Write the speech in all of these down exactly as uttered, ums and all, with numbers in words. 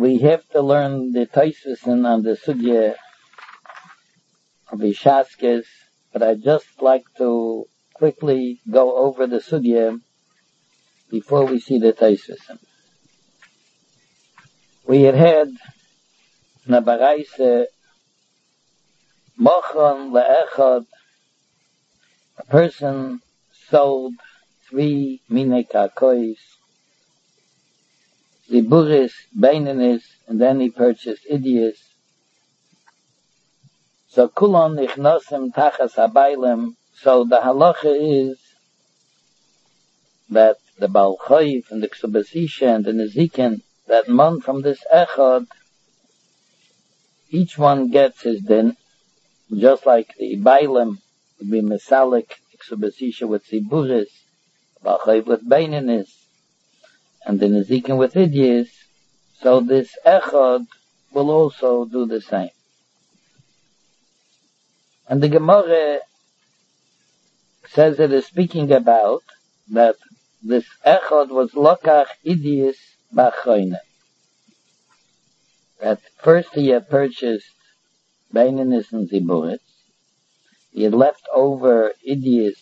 we have to learn the Taisvisin on the Sugya of Ishaskes, but I'd just like to quickly go over the Sugya before we see the Taisvisin. We had had Nabaraise Mochon Le'echad, a person sold three Mine Kakois, Ziburis, Beinenis, and then he purchased Idias. So Kulon Nichnosim Tachas Habailem. So the halacha is that the Baal Chayv and the Ksubasisha and the Nezikin, that man from this Echad, each one gets his din, just like the Bailem would be Mesalik, Ksubasisha with Ziburis, Baal Chayv with Beinenis, and the Nezikin with Idias. So this Echad will also do the same. And the Gemara says it is speaking about that this Echad was Lokach Idias B'Achroine. That first he had purchased Beinenis and Ziburis. He had left over Idias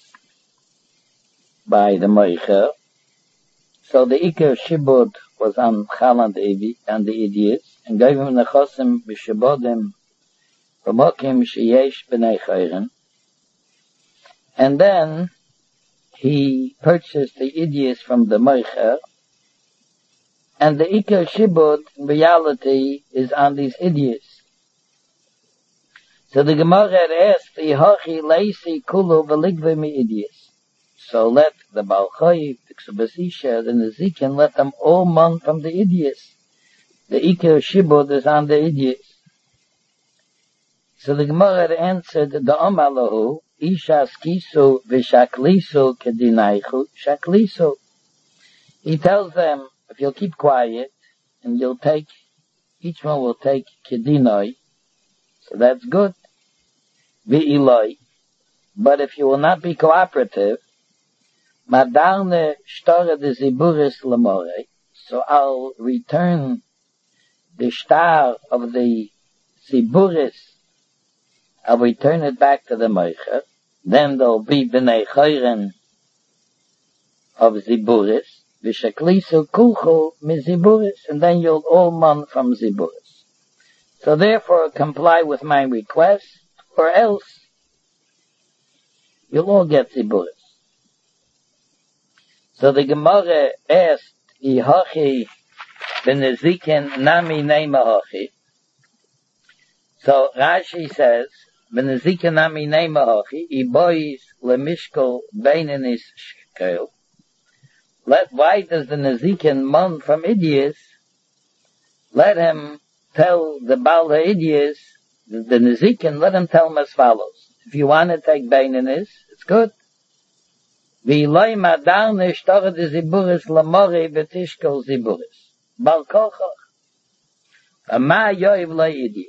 by the Moicher. So the Iker Shibud was on Chaland Evi and the Idias, and gave him Nechosim B'Shibodim B'Mokim Sheyesh B'nei Chayren. And then he purchased the Idias from the Moicher, and the Iker Shibud in reality is on these Idias. So the Gemara had asked, Ihachi Leisi Kulu V'Ligve Mi Idias. So let the Baal Chayv, the Ksubasisha, the Nezikin, let them all mon from the Idias. The Iker Shibud is on the Idias. So the Gemara had answered, the Omalahu, Isha Skisu V'Shaklisu Kedinaichu Shaklisu. He tells them, if you'll keep quiet, and you'll take, each one will take Kedinoi, so that's good. V'Iloi. But if you will not be cooperative, Madarne Shtore de Ziburis Lamore, so I'll return the star of the Ziburis, I'll return it back to the Moicher. Then there'll be B'nei Chayren of Ziburis, V'Shaklisu Kulchu Mi Ziburis, and then you'll all mon from Ziburis. So therefore comply with my request, or else you'll all get Ziburis. So the Gemara asked, Ihachi B'Nezikin Nami Neima Hachi. So Rashi says, B'Nezikin Nami Neima Hachi, Ibois Lemishkol Beinenis Shkel. Let, why does the Nezikin mon from Idias, let him tell the Baal Idias, the, the Nezikin, let him tell him as follows. If you want to take Beinenis, it's good. V'iloi madarne shtore de Ziburis lamore v'tishkol Ziburis. Bal kochach. Ama yoiv lo Idias.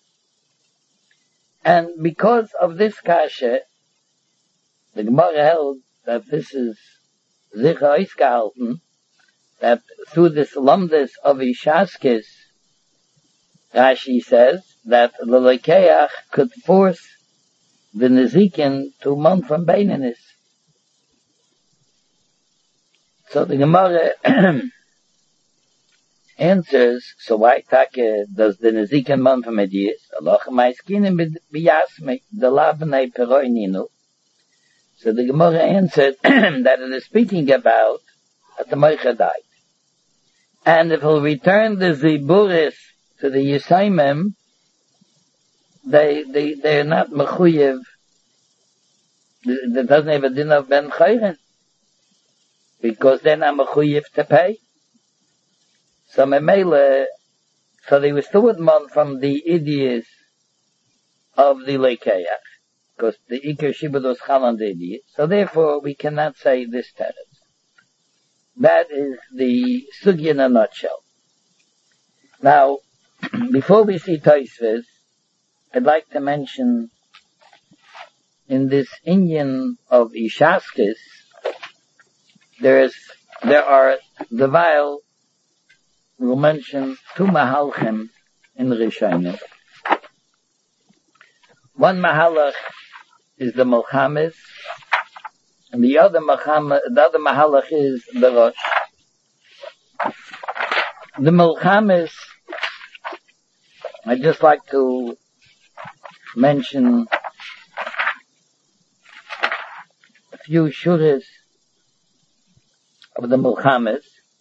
And because of this kasha, the Gemara held that this is sicher ausgehalten, that through this lumdus of Ishaskes, Rashi says that the Lekeach could force the Nezikin to mon from Beinenis. So the Gemara answers, so why take does the Nezikin mon from Idias? Allah ma'askinim b'yasme the labnei peroininu. So the Gemara answered that it is speaking about that the Moicher died. And if he'll return the Ziburis to the Yisaimim, they, they, they're not mechuyev, that doesn't have a din of ben chayren, because they're not mechuyev to pay. So memele, so they were still with mon from the Idias of the Lekeach, because the Iker Shibud was Chalan the Idias. So therefore we cannot say this teretz. That is the sugya in a nutshell. Now, before we see Tosfos, I'd like to mention in this inyan of Ishaskes, there is, there are the vile we'll mention two mahalchim in Rishonim. One mahalach is the Milchamis, and the other Milchama, the other mahalach is the Rosh. The Milchamis, I'd just like to mention a few shuras of the Milchamis.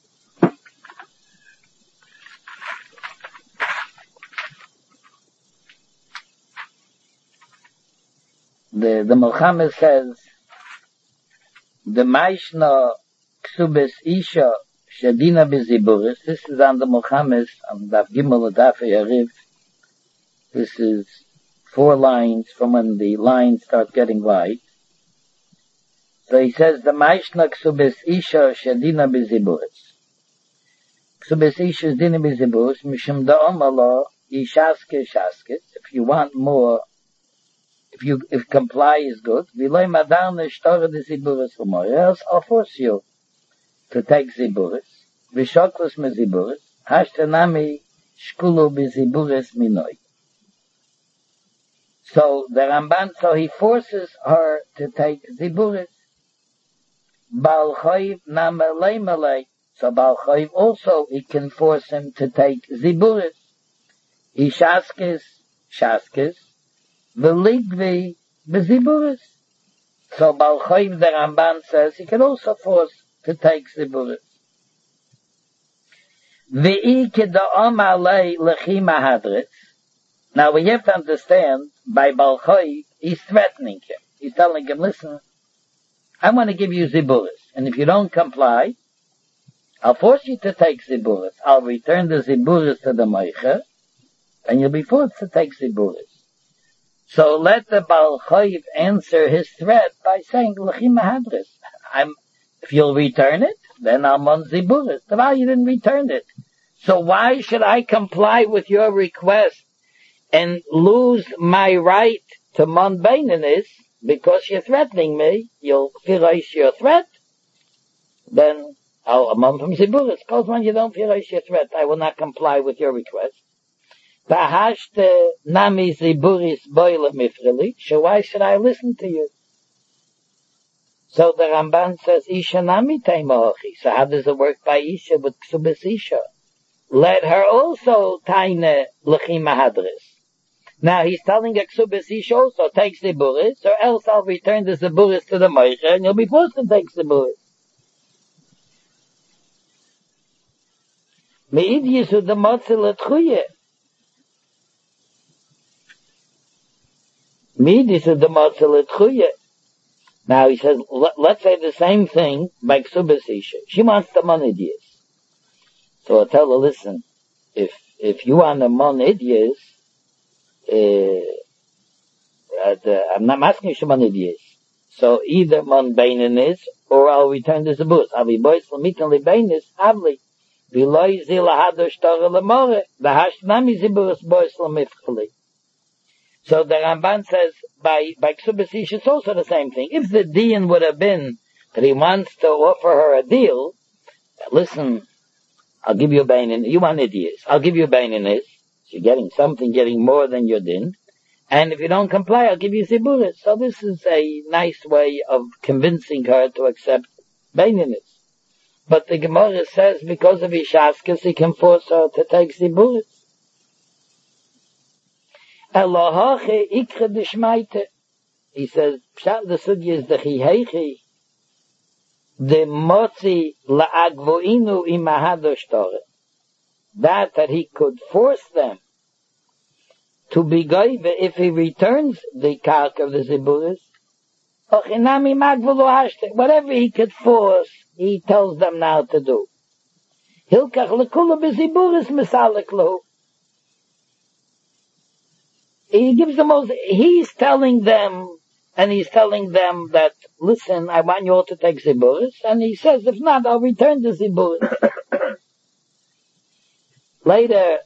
The, the Milchamis says, the Maishna Ksubis Isha Shadina Biziburis. This is on the Milchamis, on Daf Gimel Daf Yariv. This is four lines from when the lines start getting wide. So he says, the Maishna Ksubis Isha Shadina Biziburis. Ksubis Isha Shadina Biziburis, Mishum Da'omala Yishaske Shaskes. If you want more, if you, if comply is good, Vilay Madarne Shtore de Ziburis Humor. Else I'll force you to take Ziburis. Vishoklos me Ziburis. Hashtanami Shkulu be Ziburis Minoi. So the Ramban, so he forces her to take Ziburis. Baal Chayv Namalei Malei. So Baal Chayv also, he can force him to take Ziburis. Ishaskes, Shaskes. V'ligvi b'ziburis. So Baal Chayv, the Ramban says, he can also force to take ziburis. V'i keda'am alei lechi mahadritz. Now we have to understand, by Baal Chayv, he's threatening him. He's telling him, listen, I want to give you ziburis, and if you don't comply, I'll force you to take ziburis. I'll return the ziburis to the Meicher, and you'll be forced to take ziburis. So let the Baal Chayv answer his threat by saying, L'chi mahadris. I'm, if you'll return it, then I'm on ziburis. Well, you didn't return it. So why should I comply with your request and lose my right to mon beinanis because you're threatening me? You'll firish your threat. Then I'll, I'm on from ziburis. Suppose when you don't firish your threat, I will not comply with your request. Bahashte nami ziburis boile mifrili. So why should I listen to you? So the Ramban says, Isha nami taimahochi. So how does it work by Isha with Ksubis Isha? Let her also taine lechi mahadris. Now he's telling a Ksubis Isha also, take ziburis, or else I'll return the ziburis to the Meicher, and you'll be forced to take ziburis. Me'id yisu the motzil etchuye. Midis is the motzil etchuye. Now he says, let, let's say the same thing by Ksubis Isha. She wants the monidiyas. So I tell her, listen, if, if you want the monidiyas, uh, uh, I'm not asking you monidiyas. So either mon beinanis, or I'll return the ziburis. I'll be boys l'mikan libeinis, avli. V'loi zi lahado shtore lemore. V'hashnami ziburis boys l'mifchali. So the Ramban says, by, by Ksubis Isha, it's also the same thing. If the deal would have been that he wants to offer her a deal, listen, I'll give you a bain in, you want idiots, I'll give you a bain in this. You're getting something, getting more than your din. And if you don't comply, I'll give you ziburis. So this is a nice way of convincing her to accept bain in this. But the Gemara says, because of Ishaskas, he can force her to take ziburis. Elohache ikre dishmaite. He says, Pshat the sugya is the chihechi, the motzi la'agvoinu imahadoshtore. That, that he could force them to be goive if he returns the kark of the ziburis. Ochinami magvulu hashte. Whatever he could force, he tells them now to do. Hilkach lekula beziburis misalik lahu. He gives the most, he's telling them, and he's telling them that, listen, I want you all to take ziburis, and he says, if not, I'll return the ziburis. Later,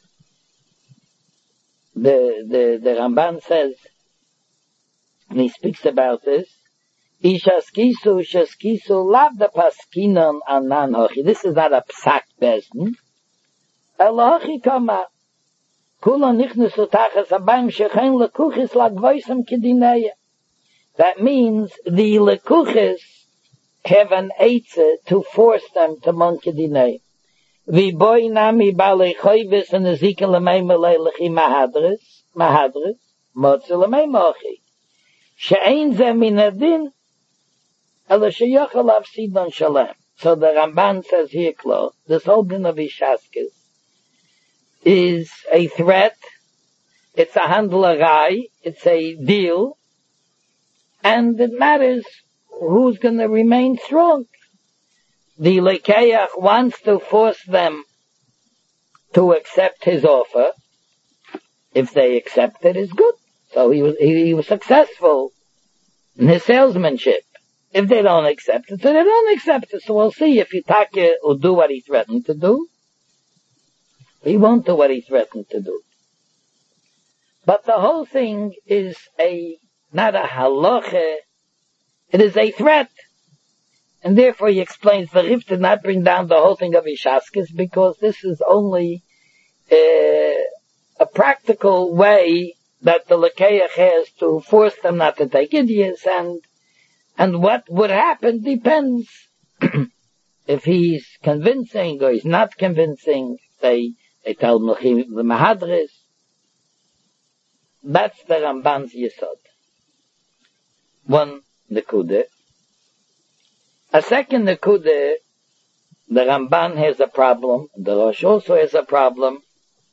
the, the, the Ramban says, and he speaks about this, Ishaskisu, Shaskisu, lav the paskinon anan hochi. This is not a psak bezin. Elochi Toma, Kula Nichnusu Tachas Abayim Shechein Lekuchis Lagvoisam Kedinei. That means the Lekuchis have an Eitze to force them to Mon Kedinei. Vi boy nami balei choyves and Ezekiel lemei melei lechi mahadres, mahadres, motze lemei mochi. She'ein ze min adin, ela sheyochel av sidon shalem. So the Ramban says here, close, this whole din of Ishaskis is a threat, it's a handlerai, it's a deal, and it matters who's going to remain strong. The Lekeach wants to force them to accept his offer. If they accept it, it's good. So he was, he, he was successful in his salesmanship. If they don't accept it, so they don't accept it. So we'll see if Yitaka will do what he threatened to do. He won't do what he threatened to do. But the whole thing is a, not a halacha, it is a threat. And therefore he explains the Rif did not bring down the whole thing of Ishaskis because this is only uh, a practical way that the Lekeach has to force them not to take idiots, and and what would happen depends if he's convincing or he's not convincing. They they tell the Mahadris. That's the Ramban's Yesod. One Nekude. A second Nekude, the Ramban has a problem, the Rosh also has a problem.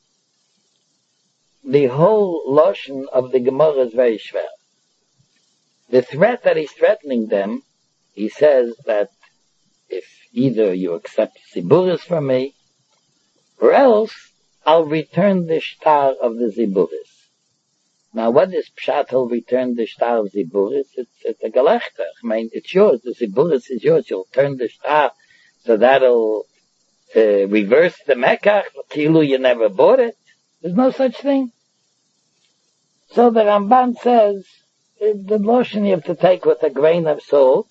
The whole Loshen of the Gemara is very schwer. The threat that he's threatening them, he says that if either you accept Ziburis from me, or else I'll return the shtar of the Ziburis. Now, what is Pshat, he'll return the shtar of Ziburis? It's, it's a galechter. I mean, it's yours. The Ziburis is yours. You'll turn the shtar, so that'll uh, reverse the Mekach. Kilu, you never bought it. There's no such thing. So the Ramban says, the lotion you have to take with a grain of salt.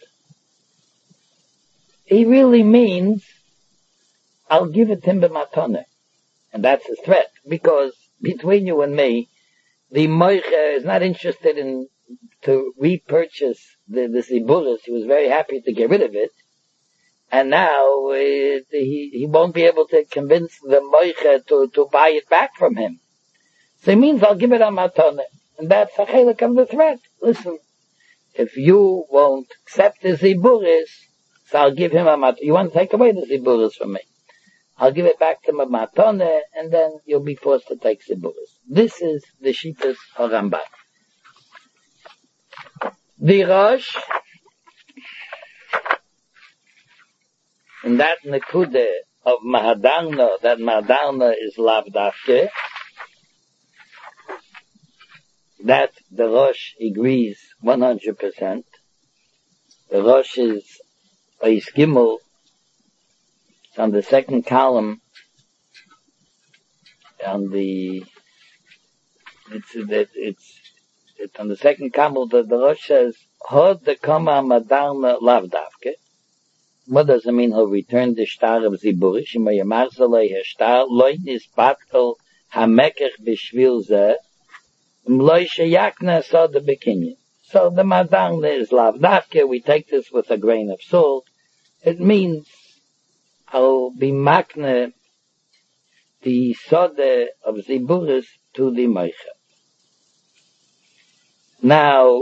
He really means, I'll give it to him b'matone. And that's his threat. Because between you and me, the Moiche is not interested in to repurchase the, the Ziburis. He was very happy to get rid of it. And now it, he, he won't be able to convince the Moiche to, to buy it back from him. So he means I'll give it a matone. And that's a chelik of the threat. Listen, if you won't accept the Ziburis, so I'll give him a matone. You want to take away the Ziburis from me? I'll give it back to him a matone, and then you'll be forced to take Ziburis. This is the Shitas of Ramban. The Rosh, in that Nekude of Mahadarna, that Mahadarna is Lavdafke, that the Rosh agrees one hundred percent. The Rosh is Ois Gimel. It's on the second column, on the, it's, it, it's, it's on the second column, the, the Rosh says, Hod the Kama Madarna Lavdavke. What does it mean? He'll return the shtar of Ziburis, Shema Yamar Zalei HaShtar, Loi Nisbatkel HaMekech B'Shvil Zeh, Mloi Sheyakna Soda B'Kinyin. So the Madarna is Lavdavke. We take this with a grain of salt. It means I'll be makne the Soda of Ziburis to the Moiche. Now,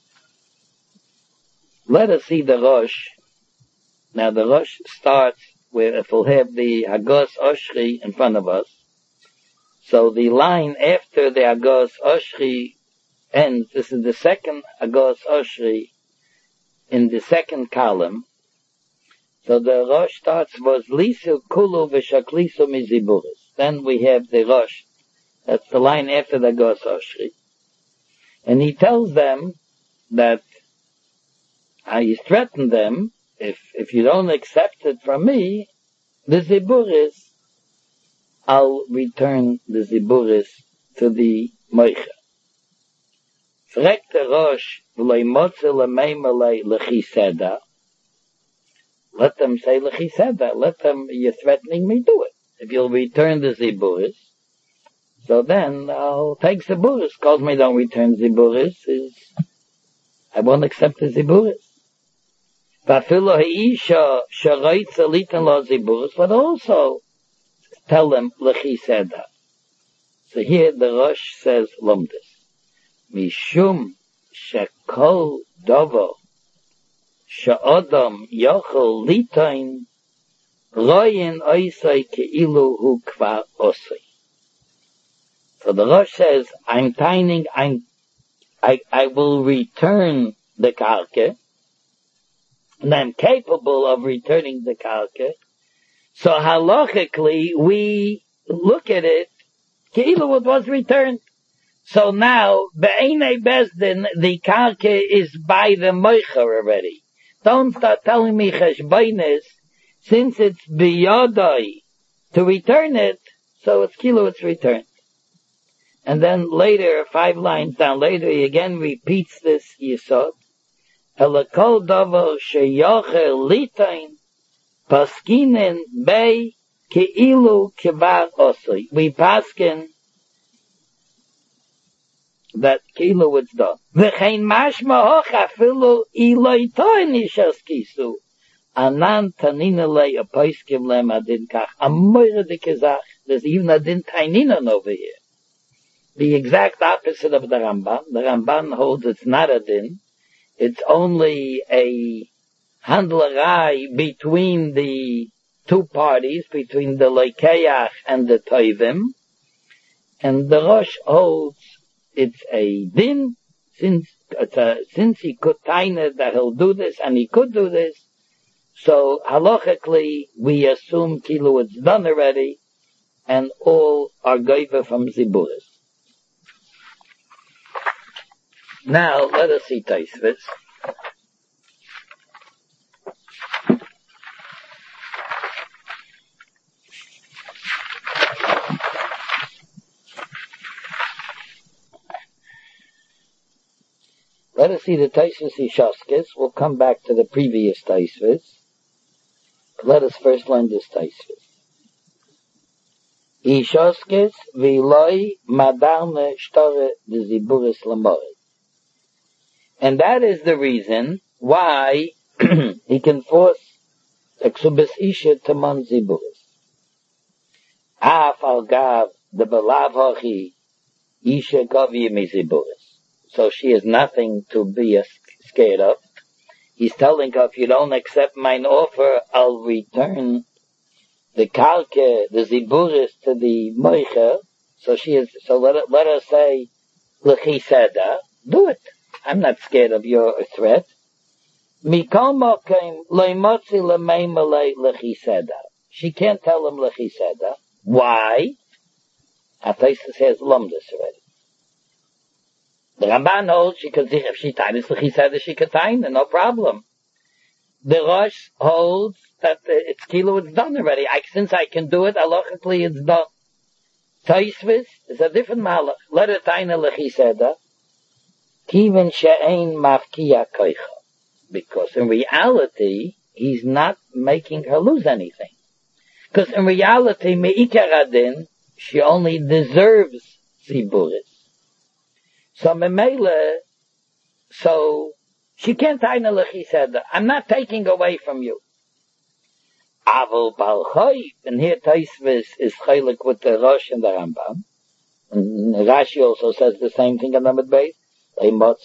let us see the Rosh. Now the Rosh starts where if we'll have the Hagos Oshri in front of us. So the line after the Hagos Oshri ends, this is the second Hagos Oshri in the second column. So the Rosh starts was Lisu Kulu V'Shaklisu Miziburis. Then we have the Rosh. That's the line after the Hagos Oshri. And he tells them that uh, he's threatened them, if if you don't accept it from me, the Ziburis, I'll return the Ziburis to the Moiche. Fregt the Rosh, V'loi motze l'meimelei l'chiseda. Let them say l'chiseda. Let them, you're threatening me, do it. if you'll return the ziburis, so then I'll take ziburis. Calls me don't return ziburis is, I won't accept the ziburis. Vafilo ha'isha sharaitza litan lo ziburis, but also tell them lechi seda. So here the Rosh says lomdus. Mishum shekol dovo she'odam yochel litain royin oisai ke'ilu hu kvar osai. So the Rosh says, I'm tining, I'm, I, I will return the karka, and I'm capable of returning the karka. So halachically, we look at it, ke'ilu it was returned. So now, be'enei bezdin, the karka is by the moicher already. Don't start telling me cheshbainis, since it's biyodai to return it, so it's kilo, it's returned. And then later, five lines down later, he again repeats this yisod. Elakol davar sheyocher litain paskinen bei keilu kivar osoi. We paskin that keilu it's done. V'chein mashma hoch afilu iloi toin ishas kisu. Anan tanina lei a paiskim lem adin kach. A moire de kezach. There's even adin taininan over here. The exact opposite of the Ramban. The Ramban holds it's not a din. It's only a handlerai between the two parties, between the Leikeach and the Toivim. And the Rosh holds it's a din, since, it's a, since he could taina that he'll do this, and he could do this. So halachically, we assume kilu it's done already, and all are goiva from ziburis. Now, let us see Taisvis. Let us see the Taisvis Ishaskis. We'll come back to the previous Taisvis. Let us first learn this Taisvis. Ishaskis v'loi madarne shtore de ziburis lamore. And that is the reason why he can force Exubis Isha to man ziburis. Af al gav the belav hochi Isha gavi mi ziburis. So she is nothing to be scared of. He's telling her, if you don't accept mine offer, I'll return the kalke, the ziburis to the moicher. So she is, so let, it, let her say, l'chi seda, do it. I'm not scared of your threat. Mikol mokem loimotzi l'meimalei l'chi seda. She can't tell him l'chi seda. Why? Ataisus says lomdus already. The Ramban holds she could, if she tainis l'chi seda, she could tain, no problem. The Rosh holds that it's kilo, it's done already. I, since I can do it, halachically it's done. Taisvis is a different malach. Let her taina l'chi seda. Kiven she'ein mafkiya koicha. Because in reality, he's not making her lose anything. Because in reality, me'ikar adin, she only deserves ziburis. So memele, so she can't taina l'chi seda. I'm not taking away from you. Aval bal choiv, and here Taisvis is chaylik with the Rosh and the Rambam. And Rashi also says the same thing in the Medbeis. By Bal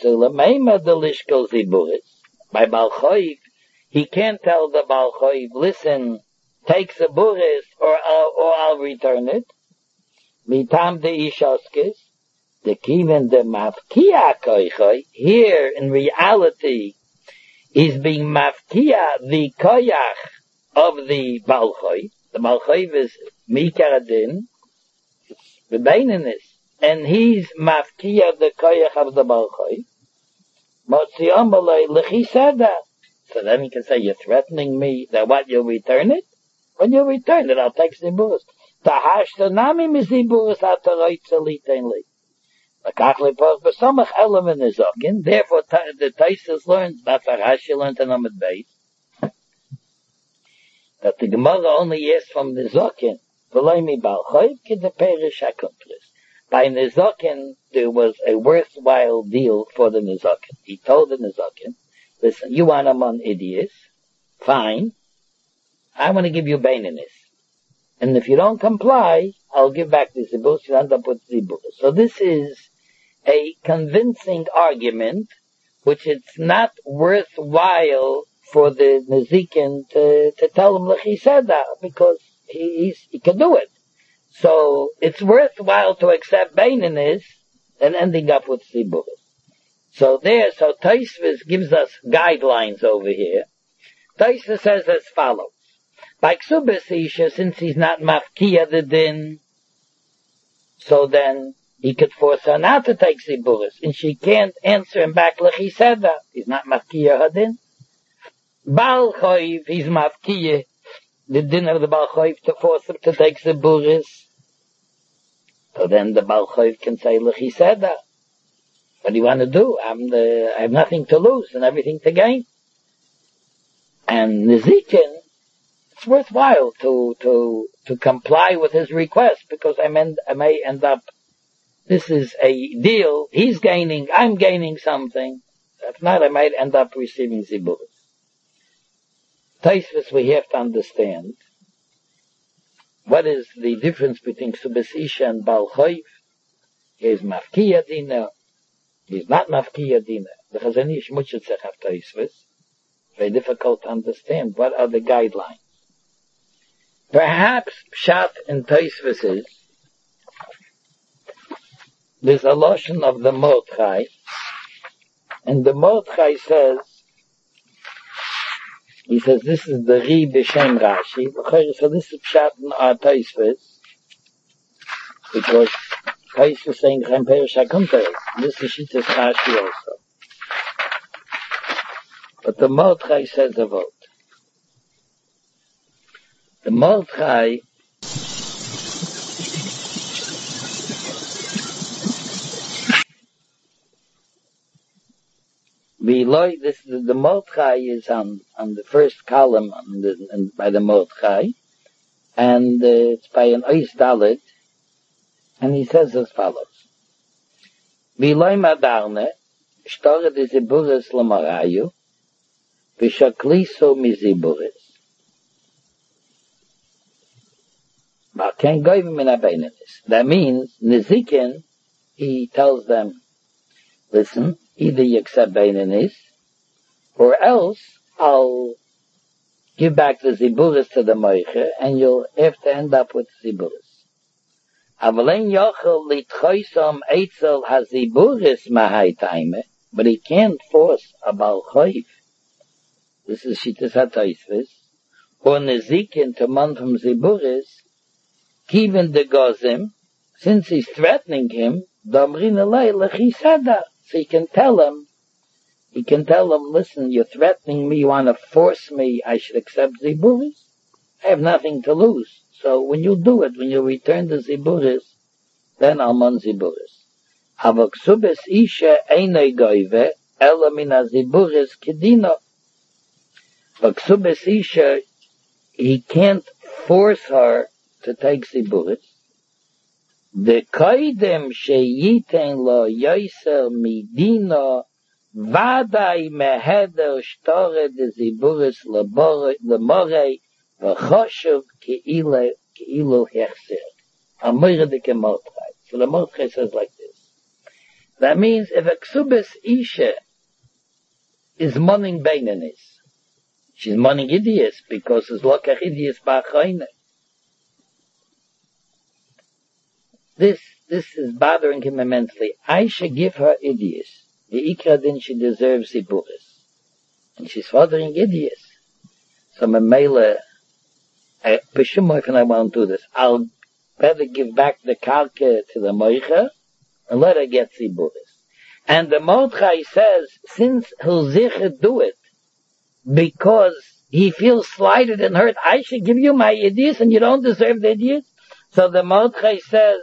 Choiv, he can't tell the Bal Choiv, listen, take the buris or I'll, or I'll return it. Mitam de Ishaskis, the Kiven de Mafkia Koichoi, here in reality is being Mafkia the Koyach of the Bal Choiv. The Bal Choiv is Mikaradin, the Baininus. And he's mafkiya the koyach of the balchay. Motziam balay l'chi seda. So then he can say, you're threatening me that what, you'll return it? When you return it, I'll take ziburis. Tahash tanami mi ziburis ataroit zeliten li. Lakach lepos b'samach element is okin. Therefore, the Taisus learns, that's what Rashi learned in Amud Beis, that the Gemara only is from the zokin. V'loy mi bal choiv ki de perish hakumplis. By Nizokin, there was a worthwhile deal for the Nizokin. He told the Nizokin, listen, you want him on idiots? Fine. I want to give you baininess. And if you don't comply, I'll give back the zibur, you'll end up with zibur. So this is a convincing argument, which it's not worthwhile for the Nizikin to, to tell him like he said that, because he, he's, he can do it. So it's worthwhile to accept baininess and ending up with zibur. So there, so Tosfos gives us guidelines over here. Tosfos says as follows. By Ksubas Isha, since he's not mafkiya the din, so then he could force her not to take ziburis, and she can't answer him back like he said that. He's not mafkiya her din. Baal Choiv, he's mafkiya the din of the Baal Choiv to force him to take ziburis. So then the Baal Choiv can say like he said that. What do you want to do? I'm the, I have nothing to lose and everything to gain. And Nizikin, it's worthwhile to, to, to comply with his request, because I, mean, I may end up, this is a deal, he's gaining, I'm gaining something. If not, I might end up receiving ziburis. Tosfos, we have to understand, what is the difference between Ksubas Isha and Baal Choiv? He is mafkiya dina, he is not mafkiya dina. The Chazon Ish Muchot Sech of Tosfos, very difficult to understand. What are the guidelines? Perhaps Pshat in Tosfos is, there's a lotion of the Mordechai, and the Mordechai says, he says, this is the Ri B'Shem Rashi, so this is Pshat in our Tosfos, because Tosfos is saying, Chem Perish HaKunteres, this is Shittas Rashi also. But the Mordechai says a vote. The Mordechai below this, the, the Mordechai is on on the first column on the, and by the Mordechai, and uh, it's by an Ois Dalet, and he says as follows: Below Madarne, Shtore de Ziburis Lamarayu, V'Shakliso Miziburis. That means, Nizikin, he tells them, listen, either you accept Beinanis, or else I'll give back the Ziburis to the Moiche, and you'll have to end up with Ziburis. Avalein Yochel litchoisam eitzel haziburis mahai taime, but he can't force a Baal Choiv. This is Shittas HaTosfos, or Nizikin to man from Ziburis, Kiven de Gozim, since he's threatening him, Damrin Alei Lechisada. So he can tell him, he can tell him, listen, you're threatening me, you want to force me, I should accept Ziburis? I have nothing to lose. So when you do it, when you return the Ziburis, then I'll man Ziburis. Avok Subes Isha Einei Goive, Ela Mina Ziburis Kedino. But Ksubas Isha, he can't force her to take Ziburis. The Koidem Sheyiten Lo Yoiser Midino Vadai Meheder Shtore de Ziburis Lemorei V'choshev Ke'ilu Hechser. Amore de Kemotchai. So the Mordechai says like this. That means if a Ksubas Isha is mourning Beinanis, she's mourning idiots because it's lokach idiots ba'achayne. This, this is bothering him immensely. I should give her idiots. The ikra din she deserves ziburis. And she's fathering idiots. So Mamela, I, B'Shimoy, I won't do this. I'll better give back the kalke to the moicha and let her get ziburis. And the Mordechai says, since he'll zicher do it, because he feels slighted and hurt, I should give you my idiots and you don't deserve the idiots. So the Mordechai says,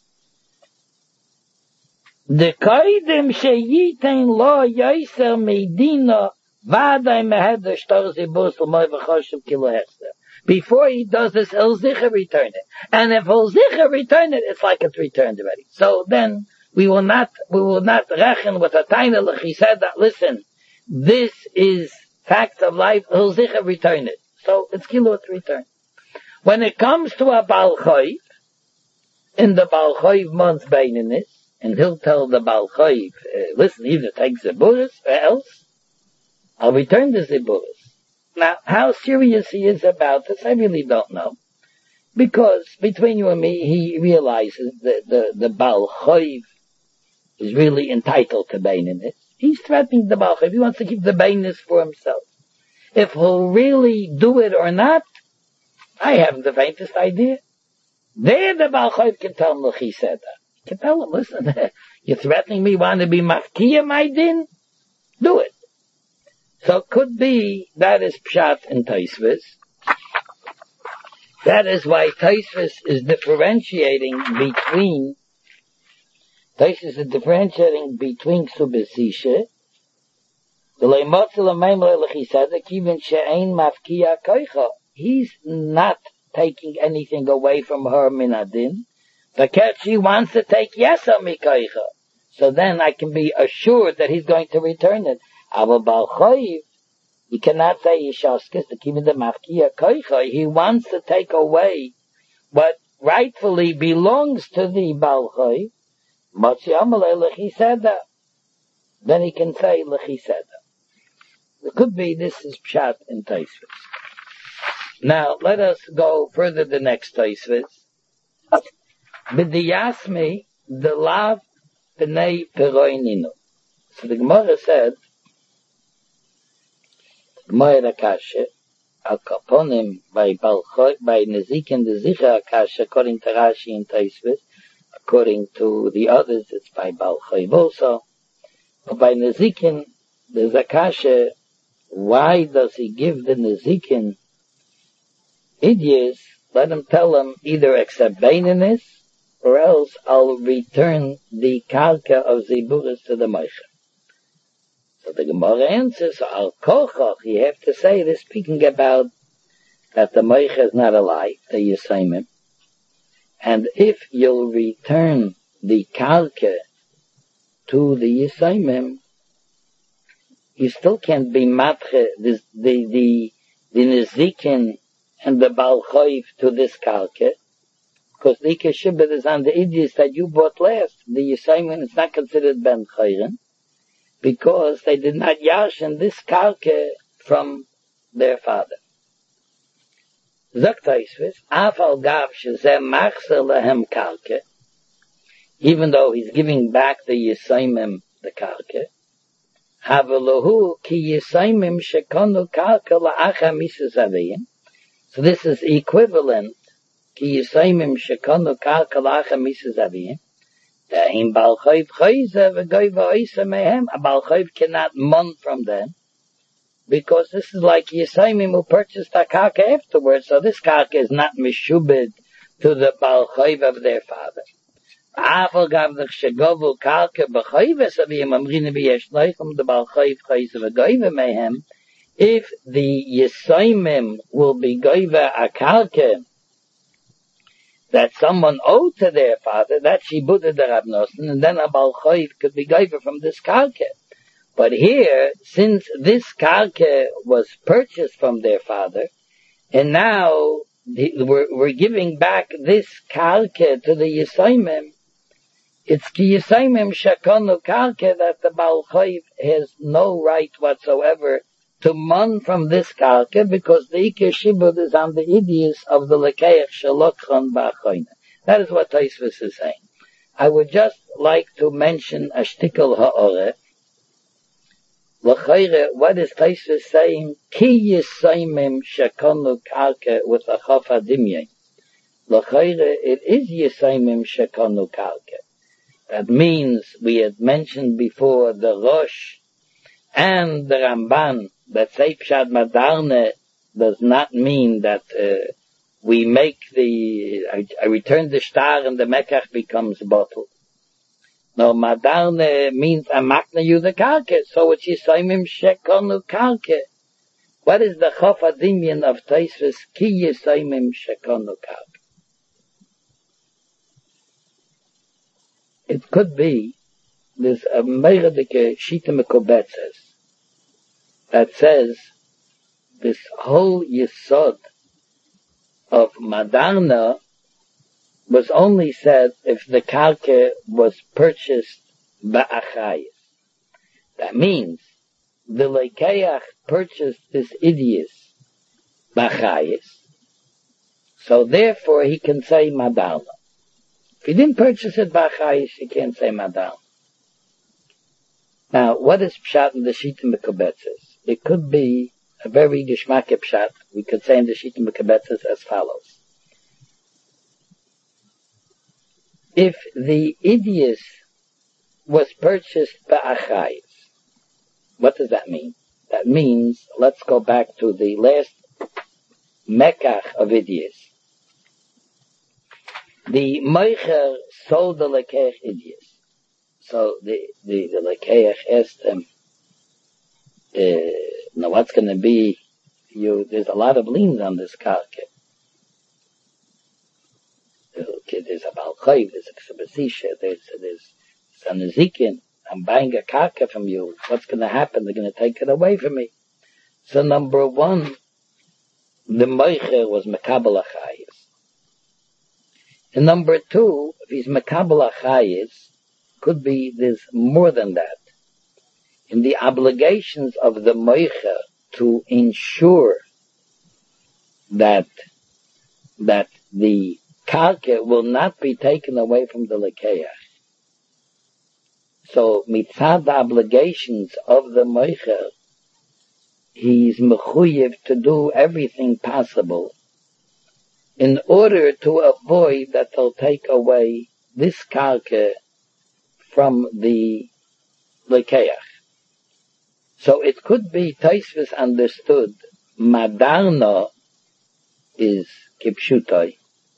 the koidem sheyiten lo yoiser medina vaday meheder shtor zibur l'moy v'choshev kilo hechser. Before he does this, he'll zicher return it. And if he'll zicher return it, it's like it's returned already. So then, we will not, we will not reckon with a tiny look. He said that, listen, this is fact of life, he'll zicher return it. So it's kilo to return. When it comes to a Baal Chayv, in the Baal Chayv month's baininess, and he'll tell the Baal Chayv, uh, listen, either take Zeburis or else, I'll return the Zeburis. Now, how serious he is about this, I really don't know. Because between you and me, he realizes that the, the Baal Chayv is really entitled to baininess. He's threatening the Baal Chayv. He wants to keep the baininess for himself. If he'll really do it or not, I haven't the faintest idea. There the Baal Chayv can tell him, look, he said that. He can tell him, listen, you're threatening me, want to be mafkiya my din? Do it. So it could be, that is Pshat in Tosfos. That is why Tosfos is differentiating between, Tosfos is differentiating between Subesisha, he's not taking anything away from her minadin, because she wants to take yesa mikoicha. So then I can be assured that he's going to return it. Aval Baal Chayv, you cannot say yishaskas to keep the mafkiya koicha. He wants to take away what rightfully belongs to the Baal Chayv. Motzi amalei lechiseda. Then he can say lechiseda. It could be this is pshat in Tosfos. Now, let us go further the next Tosfos. B'diyasmi, the lav b'nei peroininu. So the Gemara said, Gemara Akasha, al kaponim by Balchoy, by Nezikin, the Zicha Akasha, according to Rashi in Tosfos. According to the others, it's by Balchoy also. But by Nezikin, the Zakasha, why does he give the Nezikin idiots? Let him tell them either accept baininess or else I'll return the karka of Zeburis to the Moshe. So the Gemara answers, Al Kochach, you have to say this speaking about that the Moshe is not alive, the Yisaimim. And if you'll return the karka to the Yisaimim, you still can't be matche, the, the, the, the Nezikin and the Baal Chayv to this karka, because the Ikeshibet is on the idiots that you bought last. The Yisayim is not considered Ben Chayren, because they did not yashin this karka from their father. Zok Tosfos, Afal Gav Shezeh Machzer Lehem karka, even though he's giving back the Yisayim the karka, Havelohu ki Yisayim shekonu karka la'acha misas aviyim. So this is equivalent ki Yisayim shekonu karka la'acha misas aviyim. Im Baal Chayv chayze v'goy v'oisa mehem. A Baal Chayv cannot mon from them, because this is like Yisayim who purchased a karka afterwards. So this karka is not mishubed to the Baal Chayv of their father. Afal gav the shegovu karka b'chayves aviyim amrina b'yesh leichem the Baal Chayv chayze v'goy v'mehem. If the Yisayim will be goyva a karka that someone owed to their father, that's Shibuda the Rav Nosson, and then a Baal Chayv could be goyva from this karka. But here, since this karka was purchased from their father, and now we're, we're giving back this karka to the Yisayim, it's ki Yisayim shakonu karka that the Baal Chayv has no right whatsoever to mon from this karka, because the Ike Shibud is on the idiots of the Lekeach Shalokhan Ba'achoyna. That is what Tosfos is saying. I would just like to mention a shtickle ha'oreh. L'chayre, what is Tosfos saying? Ki Yisayimim shekonu karka with a chaf adimyen. L'chayre, it is Yisayimim shekonu karka. That means, we had mentioned before, the Rosh and the Ramban, that say Pshat Madarne does not mean that uh, we make the, I, I return the star and the Mekach becomes bottle. No, Madarne means I makna you the karka, so it's Yisayimim shekonu karka. What is the Chof Adinyan of Tosfos Ki Yisoimim Shekonu Karka? It could be there's a Meiradike Shita Mekobetzes that says this whole Yesod of Madarna was only said if the Karka was purchased Ba'achayis. That means the Lekeach purchased this Idius Ba'achayis, so therefore he can say Madarna. If he didn't purchase it Ba'achayis, he can't say Madarna. Now, what is Pshat in the Shita Mekobetzes? It could be a very Geshmake Pshat. We could say in the Shita Mekobetzes as follows. If the Idius was purchased Ba'achayis, what does that mean? That means, let's go back to the last Mekach of Idius. The Meicher sold the Lekeach Idius. So the, the, the Lekeach asked him, uh, now what's going to be, you, there's a lot of liens on this karka. There's a Balchayv, there's a Ksabasisha, there's, there's Sanazikin. I'm buying a karka from you. What's going to happen? They're going to take it away from me. So number one, the Meicher was Mekabel Achayis. And number two, if he's Mekabel Achayis, could be there's more than that. In the obligations of the Meicher to ensure that that the karka will not be taken away from the Lekeach. So, mitzad the obligations of the Meicher, he's mechuyev to do everything possible in order to avoid that they'll take away this karka from the Lekeach. So it could be, Tosfos understood, Madarna is kipshutai,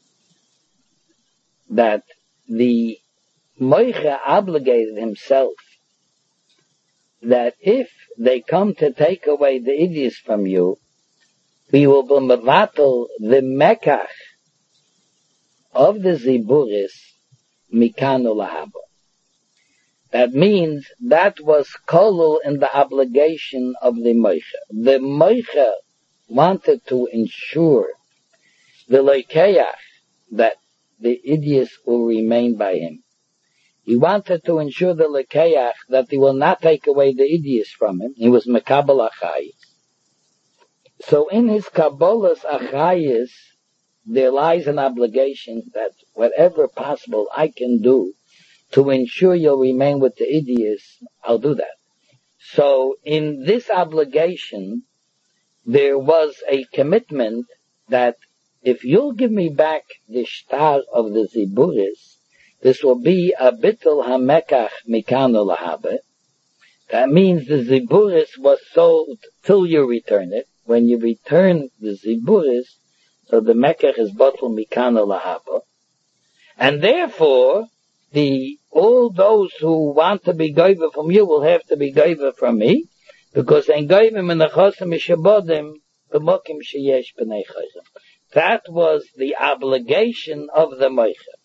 that the Meicher obligated himself that if they come to take away the Idius from you, we will be mevatel the Mekach of the Ziburis mikanu lahaba. That means that was kolul in the obligation of the Meicher. The Meicher wanted to ensure the Lekeach that the Idius will remain by him. He wanted to ensure the Lekeach that he will not take away the Idius from him. He was Mekabel Achayis. So in his Kabbalah's Achayis, there lies an obligation that whatever possible I can do to ensure you'll remain with the Idius, I'll do that. So in this obligation, there was a commitment that if you'll give me back the shtar of the Ziburis, this will be a bittul hamekach mikanu lahabe. That means the Ziburis was sold till you return it. When you return the Ziburis, so the mekach is bittul mikanu lahabe. And therefore, the, all those who want to be goyva from you will have to be goyva from me, because en goyvim in the chosim mishabodim b'mokim sheyesh b'nei chayim. That was the obligation of the Meicher.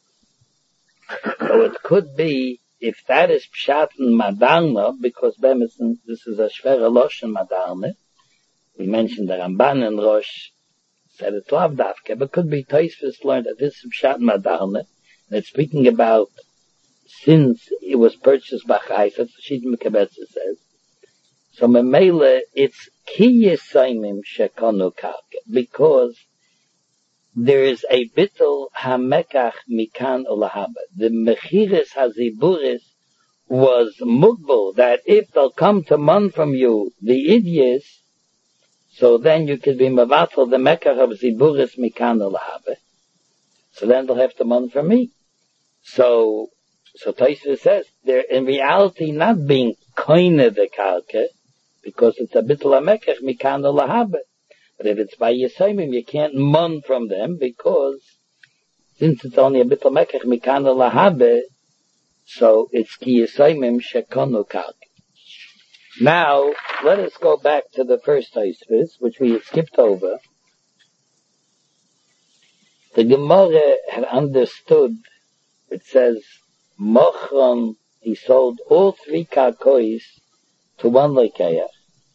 So it could be, if that is pshat in Madarna, because this is a shvera losh in Madarna, we mentioned the Ramban and Rosh said it lav dafke, but could be Tosfos learned that this is pshat in Madarna, and it's speaking about since it was purchased by Chayis, that's what Shita Mekobetzes says. So memele, it's ki yisaimim shekonu karka, because there is a bittul hamekach mikan olahaba. The mechiris haziburis was mugbal, that if they'll come to mon from you, the idios, so then you could be mevatel the mekach of ziburis mikan olahaba. So then they'll have to mon from me. So, so Tosfos says, they're in reality not being koine the karka, because it's a bittul hamekach mikan olahaba. But if it's by Yisaimim, you can't mon from them, because since it's only a bittul mekach mikana lahabe, so it's ki Yisaimim shekonu karka. Now, let us go back to the first Tosfos, which we had skipped over. The Gemara had understood, it says, Mochron, he sold all three karkois to one lekeach,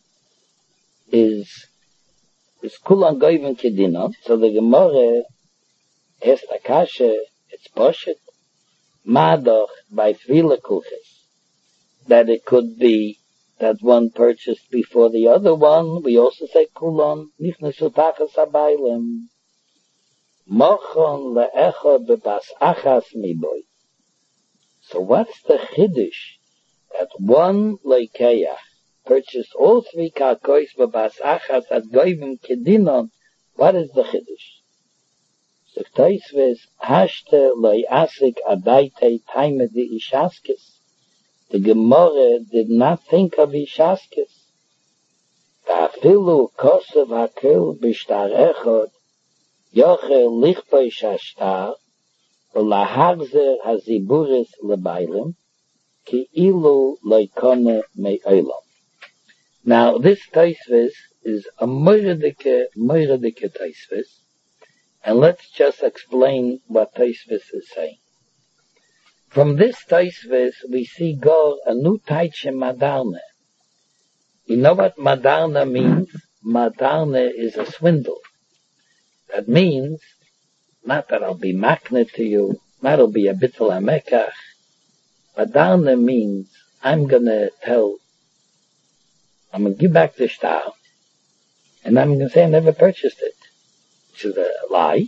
is, is kulan goyven kedinot. So the Gemara asked Akasha, it's poshet, madoch, by three lekuches, that it could be that one purchased before the other one. We also say kulan, nichnesu tachas habaylim. Mochon le'echod bebas achas miboy. So what's the chiddush that one lekeach purchased all three karkois bebas achas at goyim kedinon? What is the chiddush? So Tosfos hashte lo'asik adaite taime di ishaskis. The Gemara did not think of ishaskis. Ta'afilu kosev hakil b'shtar echod yochel lichboi shashtar v'lahagzer haziburis lebaylim ki ilu loikone me'olam. Now this Tosfos is a moiradike, moiradike Tosfos, and let's just explain what Tosfos is saying. From this Tosfos we see go a new taitche madarne. You know what madarne means? Madarne is a swindle. That means, not that I'll be makne to you, not I'll be a bittul hamekach. Madarne means, I'm gonna tell, I'm gonna give back the shtar, and I'm gonna say I never purchased it, which is a lie,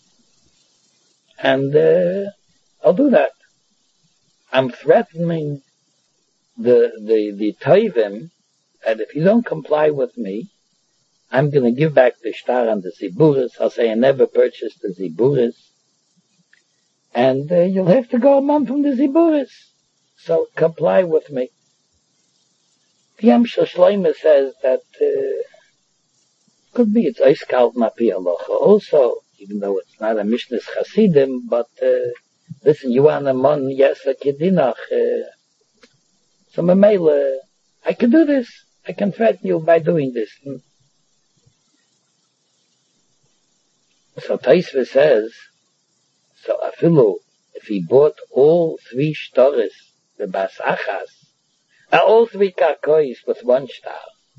and uh, I'll do that. I'm threatening the, the, the Tovim, that if you don't comply with me, I'm going to give back the shtar and the ziburis. I'll say I never purchased the ziburis. And uh, you'll have to go a month from the ziburis. So comply with me. Yam Shlomo says that uh, could be it's Eiskalt Mapi Alocha also, even though it's not a Mishnah's Chasidim, but uh, listen, you want a mon, yes, a kedinach. Uh, so Mamela, I can do this. I can threaten you by doing this. So Tosfos says, so afilu, if he bought all three shtaris, the bas achas, uh, all three karkois with one shtar.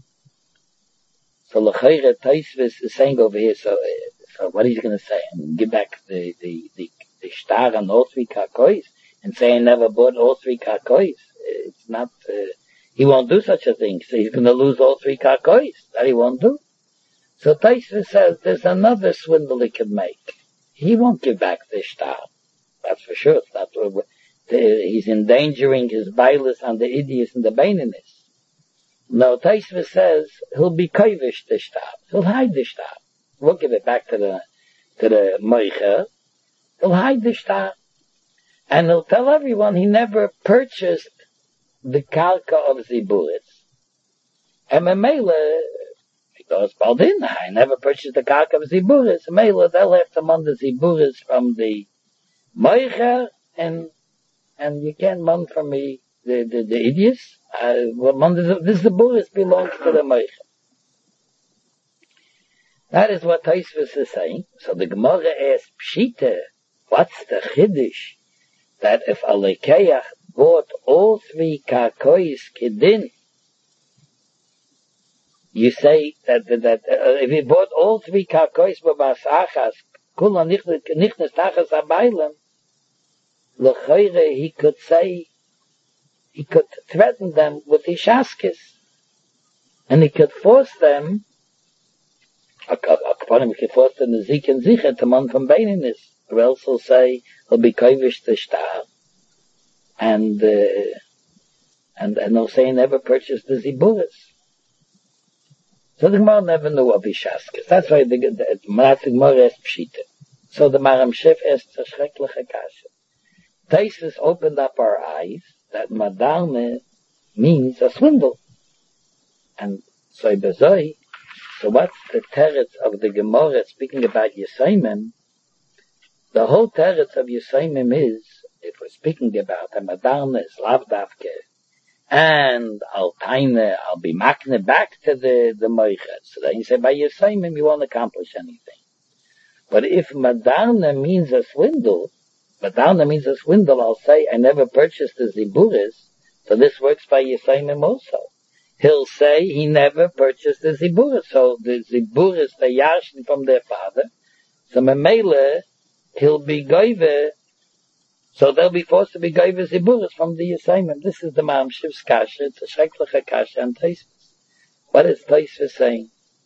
So l'chayre Tosfos is saying over here, so, uh, so what he's going to say? And give back the, the, the, the shtar on all three karkois and say I never bought all three karkois. It's not, uh, he won't do such a thing. So he's going to lose all three karkois. That he won't do. So Tosfos says there's another swindle he can make. He won't give back the shtar. That's for sure. It's not, he's endangering his bailus and the idiots and the baininess. No, Tosfos says he'll be kovish the shtar. He'll hide the shtar. We'll give it back to the to the moicher. He'll hide the shtar. And he'll tell everyone he never purchased the karka of ziburis. And Mamela, because Baldin, I never purchased the karka of ziburis. Mamela, they'll have to mend the ziburis from the moicher, and and you can't mend from me the, the, the idiots. Uh, well, this ziburis belongs to the moicher. That is what Tosfos is saying. So the Gemara asks, Pshita, what's the chiddush? That if a lekeach bought all three karkois kedin, you say that, that, that uh, if he bought all three karkois b'bas achas, kula nichnes tachas habaylim, l'chayre he could say, he could threaten them with ishaskis, and he could force them, upon him he could force them to zik and zicher to man from baininess, or else he'll say he'll be kovish the shtar, and uh, and and he'll say he never purchased the ziburis. So the Gemara never knew of ishaskis. That's why the the, the Gemara asked Pshita. So the Maram Shef asked a schreckliche kasha. Tosfos opened up our eyes that madarne means a swindle, and so bezoi. So what's the teretz of the Gemara speaking about Yisayimim? The whole teretz of Yisayimim is, if we're speaking about a madarne is lavdavke, and I'll taina, I'll be makne back to the, the moichet. So then you say, by Yisayimim, you won't accomplish anything. But if Madarna means a swindle, Madarna means a swindle, I'll say, I never purchased the Ziburis, so this works by Yisayimim also. He'll say he never purchased the Ziburis, so the Ziburis, the Yashin from their father, so Memele, he'll be goive, so they'll be forced to be goive Ziburis from the Yisayimim. This is the Mamshiv's Kasha, it's a Sheklecha Kasha and Taisvis. What is Taisvis saying?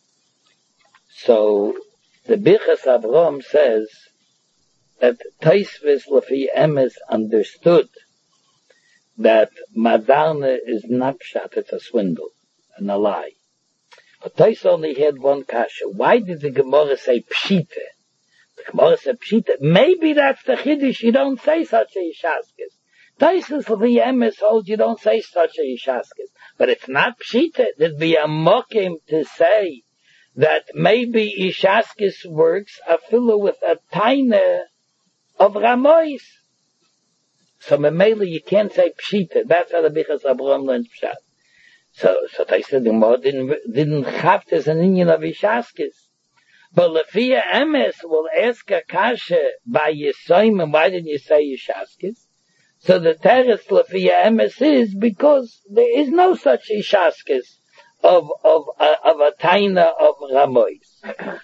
So, the Birchas Avraham says that Taisvis Lefi Emes understood that Madarna is not pshat, it's a swindle and a lie. But Tais only had one kasha. Why did the Gemara say pshite? The Gemara said pshite. Maybe that's the chiddush. You don't say such a yishaskis. Tais is the emes holds you don't say such a yishaskis. But it's not pshite. There'd be a mokim to say that maybe yishaskis works a filler with a taina of ramois. So Memele, you can't say pshita. That's how the Bichas Abraham learns pshat. So, so they said the Gemara didn't, didn't have this an Indian of Ishaskis. But Lefia Emes will ask a kasha by Yisayim, why didn't you say Ishaskis? So the teres Lefia Emes is because there is no such Ishaskis of, of, uh, of a taina of Ramois.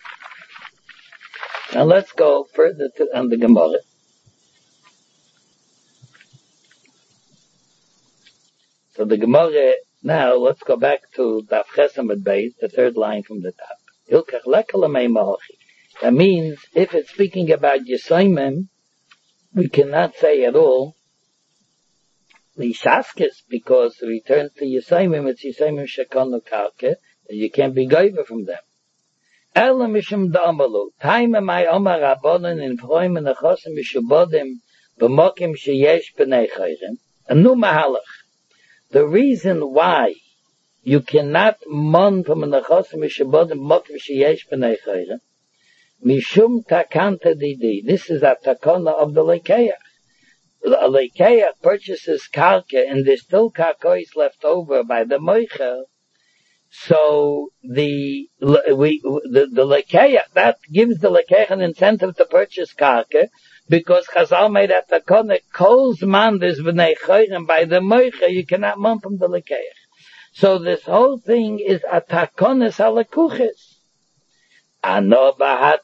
Now let's go further to, on the Gemara. So the Gemara, now let's go back to Daf Chesamad Beis, the third line from the top. Hilkach lekalamei mahochi. That means, if it's speaking about Yisayimim, we cannot say at all Lishaskis, because the return to Yisayimim, it's Yisayimim shekonu karke, and you can't be goiva from them. Ela mishum da'amalu, taima mai omar rabbonin in vroim and achosim mishubodim, b'mokim sheyesh b'nei chayrim, and nu mahalach. The reason why you cannot mon from an achosim mishubodim b'mokim sheyesh b'nei chayrim, mishum takanta didi. This is a takana of the lekeach. A lekeach purchases karka, and there's still karkois left over by the moichel. So the we the the lekeach, that gives the lekeach an incentive to purchase karka, because Chazal made at the takana kol's man is b'nei chayrim by the moichel. You cannot mon from the lekeach. So this whole thing is a takonis alakuches. I'm not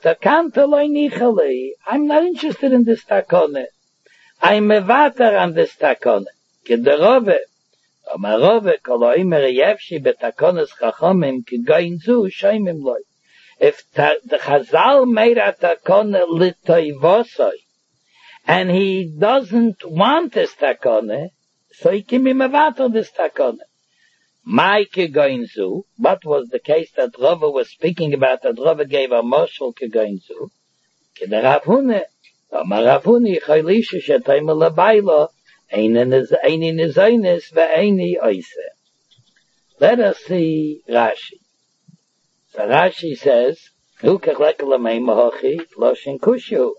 interested in this takone. I'm mevater on this takone. Kederove. Amarove koloimer yevshi betakones chachomim kigain zu shaimim loy. If ta, the Chazal made a takone litoivosoi, and he doesn't want this takone, so he can be mevater this takone. My kegoinzu, what was the case that Rava was speaking about, that Rava gave a moshel kegoinzu? Kede Rav Hune, Amar Rav Hune, chaylishu shetayma labaylo, eini nizoynis ve'eini oise. Let us see Rashi. So Rashi says, Hu kechlek lamei mahochi, loshin kushu.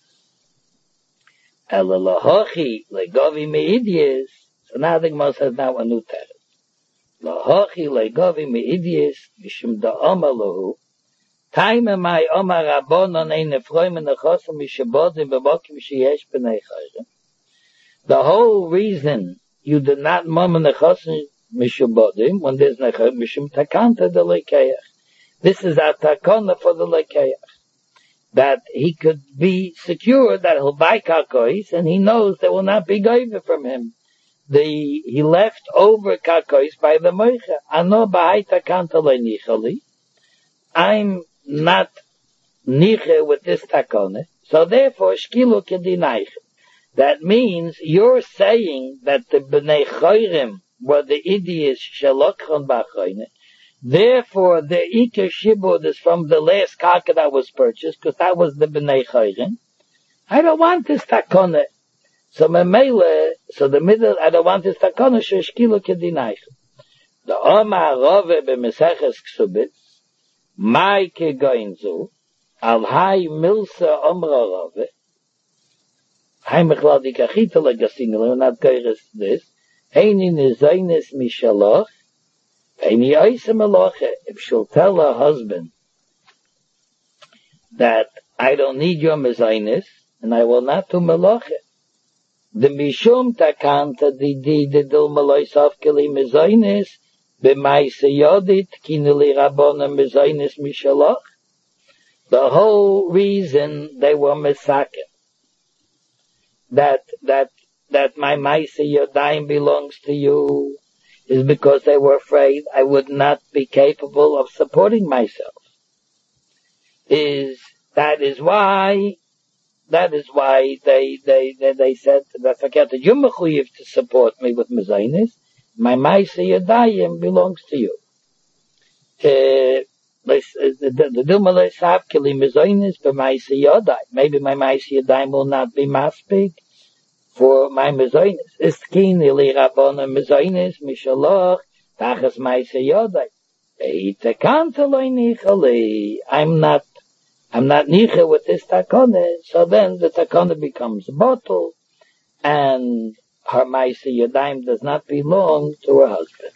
Ela lahochi, legovi meidies. So now the Gemara says now a new text. Lahochi legovi meidies, mishum da omalahu, taime mai omar rabbonon ein nefroim en achosim mishabodim b'mokim sheyesh b'nei chayrim. The whole reason you did not mom en achosim mishabodim, when there's nechayrim, mishum takanta de lekeach. This is a takana for the lekeach. That he could be secure that he'll buy karkois, and he knows there will not be goyve from him. The, he left over karkois by the moicha. Ano ba'aita kanta le nichali. I'm not niche with this takone. So therefore, shkilu kedinaich. That means you're saying that the b'nei choyrim were the idiots shelokchon b'achoyne. Therefore, the Iker Shibud is from the last karka that was purchased, because that was the B'nei Chayrim. I don't want this takone. So Memele, so the middle, I don't want this takone, sheshkilu kedinaich. The Omar Rove b'Meseches Ksubitz, Mai kegoinzu, al hai milsa Omra Rove, hai mechlal dikachita legasingel, we're not going to this, Heini nizaynis mishaloch, heini oisa meloche. If she'll tell her husband that I don't need your mezainis, and I will not do meloche. The mishum takanta di di de dil meloisav keli mezainis, b'maise yodit kinuli rabona mezainis mishaloch. The whole reason they were mesaken, that, that, that my maise yodayim belongs to you, is because they were afraid I would not be capable of supporting myself. Is, that is why, that is why they, they, they, they said, that's okay, that you're mechuyev to support me with mezainis, my maise yodayim belongs to you. Uh, the Dilmalay Savkili Mizoinis for my Siyodai. Maybe my Maisiyodai will not be maspig for my Mizoinis. Istkin ili Rabona Mizoinis, Mishaloch, Tachas Maisiyodai. Eitekantaloy Nichali. I'm not, I'm not Nicha with this Takone. So then the Takone becomes a bottle, and her Maisiyodai does not belong to her husband.